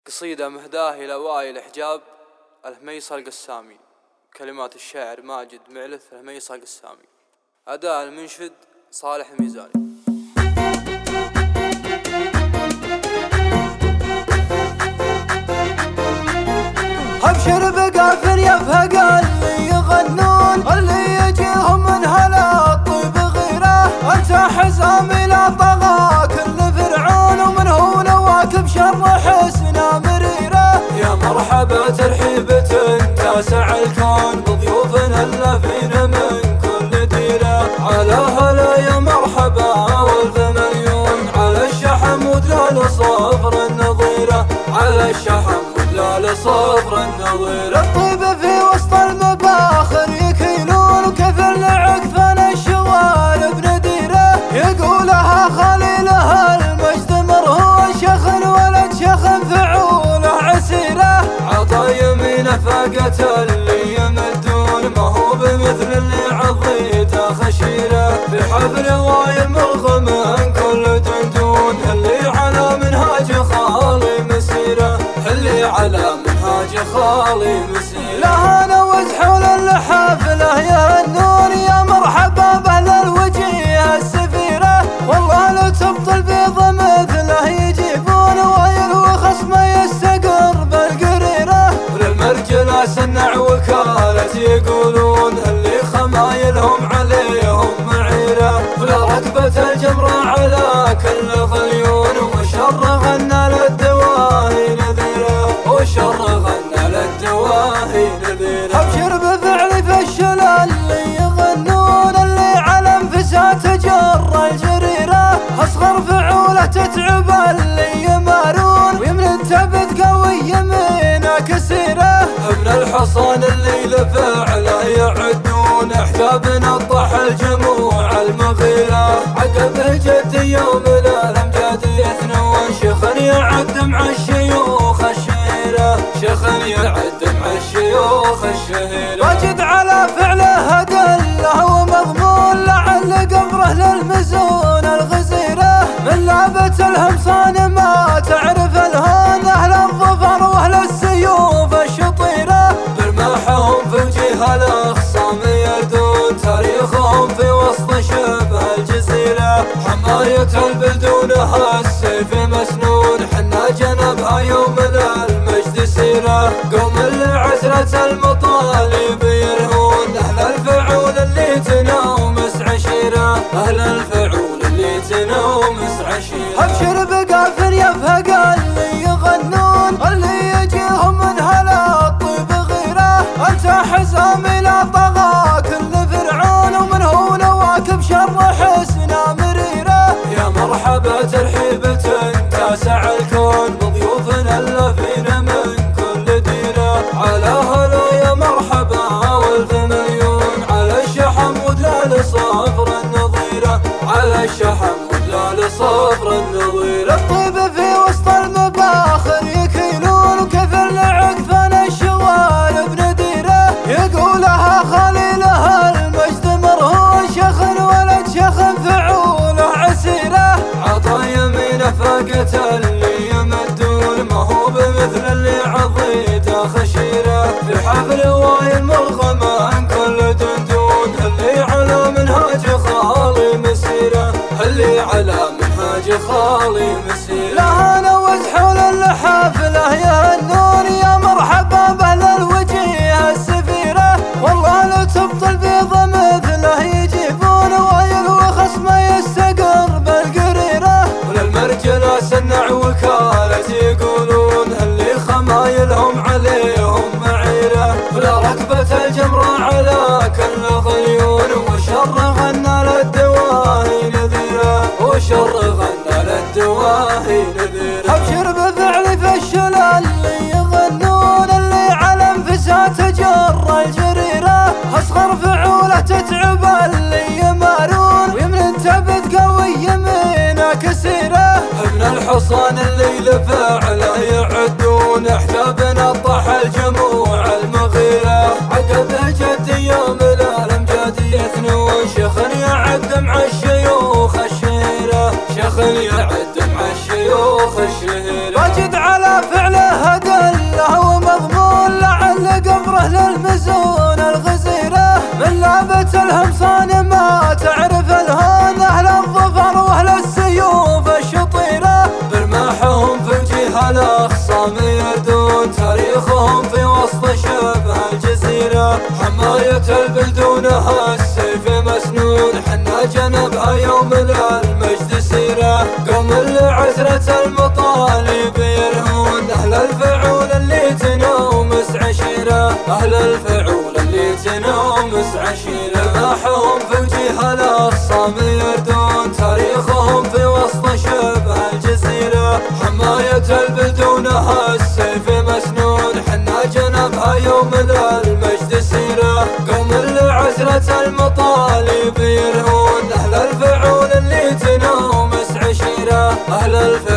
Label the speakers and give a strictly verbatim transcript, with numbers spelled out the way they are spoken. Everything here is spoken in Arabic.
Speaker 1: قصيدة مهداة إلى وائل حجاب الهميصة القسامي. كلمات الشاعر ماجد معلث الهميصة القسامي. أداء المنشد صالح الميزاني.
Speaker 2: أبشر بقافر يفهق اللي يغنون، اللي يجيهم من هلا الطيب غيره. أنت حزامي لا طغى كل فرعون، ومن هو نواكب شر حسنا مريره.
Speaker 3: يا مرحبا ترحيبة تاسع الكون بضيوفنا اللافين من كل ديره. على هلا يا مرحبا والف مليون، على الشحم ودلال صفر النظيره، على الشحم ودلال صفر النظيره.
Speaker 2: الطيب في وسط المباخر يكيلون، وكثر لعقفنا الشوارب نديره. يقولها خليلها المجد مرهون، شخن ولد شخن فعوله عسيره.
Speaker 3: عطا يمينه فاقة اللي يمدون، ما هو بمثل اللي عضيته خشيره. في حفل وايل مرغم من كل دندون، اللي على منهاج خالي مسيره، اللي على منهاج خالي مسيره.
Speaker 2: لهنا وزحول الحافله يهنون، يا مرحبا باهل الوجيه السفيره. والله لو تبطل بيض مثله يجيبون، وايل وخصمه يستقر بالقريره.
Speaker 3: وللمرجله سنع وكالة يقولون، اللي خمايلهم عليهم معيره. ولا ركبة الجمرة على كل غليون، وشر غنى للدواهي نذيره، وشر غنى للدواهي نذيره.
Speaker 2: أبشر بفعل فشل اللي يغنون، اللي على انفساته جر الجريره. أصغر فعوله تتعب اللي يمارون، ويمن تبت قوي يمينه كسيره.
Speaker 3: ابن الحصان اللي لفعله يعدون، احجاب نطح الجموع المغيره. عقبه جد يوم الامجاد يثنون، شيخ يعد مع الشيوخ الشهيره، شيخ يعد مع الشيوخ الشهيره.
Speaker 2: وجد على فعله أدله ومضمون، لعل قبره للمزون الغزيره. من لعبة الهمصان ما تعرف الهون، أهل الظفر وأهل السيوف الشطيره.
Speaker 3: برماحهم في وجه الأخصام يردون، تاريخهم في وسط شبه الجزيرة. حماية البلدونها السيف مسنون، حنا جنبها يوم المجد سيرة. قوم لعسرة المطالب يرهون، أهل الفعول اللي تنومس عشيرة، أهل الفعول اللي تنومس عشيرة.
Speaker 2: أبشر بقافر يفهق اللي يغنون، اللي يجيهم من هلا الطيب غيره. أنت حزامي لا طغى كل فرعون، ومن هو نواكب شر حسنا مريره.
Speaker 3: يا مرحبا ترحيبة تاسع الكون بضيوفنا اللافين من كل ديره. على هلا يا مرحبا والف مليون، على الشحم ودلال صفر النظيره، على الشحم ودلال صفر النظيره.
Speaker 2: الطيب في وسط المباخر يكيلون، وكثر لعقفنا الشوارب نديره. يقولها خليلها المجد مرهون، شخن ولد شخن فعوله عسيره.
Speaker 3: عطا يمينه فاقة اللي يمدون، ما هو بمثل اللي عضيته خشيره. في حفل وايل مرغم من كل دندون، اللي على منهاج خالي مسيره، اللي على منهاج خالي مسيره.
Speaker 2: لهنا وزحول الحافله يهنون، يا مرحبا باهل الوجيه السفيره. والله لو تبطل بيض مثله يجيبون، وايل وخصمه يستقر بالقريره.
Speaker 3: وللمرجله سنع وكالة يقولون، اللي خمايلهم عليهم معيره. ولا ركبة الجمرة على كل غليون، وشر غنى للدواهي نذيره، وشر غنى للدواهي نذيره.
Speaker 2: أبشر بفعل فشل اللي يغنون، اللي على انفساته جر الجريره. أصغر فعوله تتعب اللي يمارون، ويمن تبت قوي يمينه كسيره.
Speaker 3: ابن الحصان اللي لفعله يعدون، احجاب نطح الجموع المغيره. عقبه جد يوم الامجاد يثنون، شيخ يعد مع الشيوخ الشهيره، شيخ يعد مع الشيوخ الشهيره.
Speaker 2: وجد على فعله
Speaker 3: وجه الأخصام يردون تاريخهم في وسط شبه الجزيرة. حماية البلدونها السيف مسنون حنا جنبها يوم للمجد سيرة. قوم لعثرة المطالب يرهون أهل الفعول اللي تنومس عشيرة. أهل الفعول اللي تنومس عشيرة. رماحهم في وجه الأخصام يردون تاريخهم في وسط شبه الجزيرة. حماية البلدونها السيف مسنون حنا جنبها يوم للمجد سيرة. قوم لعثرة المطالب يرهون أهل الفعول اللي تنومس عشيرة. أهل الفعول